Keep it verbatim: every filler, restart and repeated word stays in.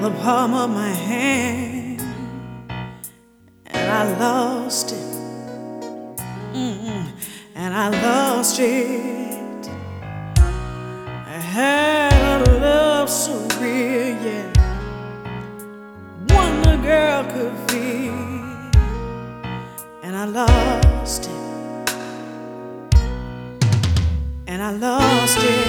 the palm of my hand, and I lost it. Mm-mm. And I lost it. I had a love so real, yeah, one the girl could feel, and I lost it. And I lost it.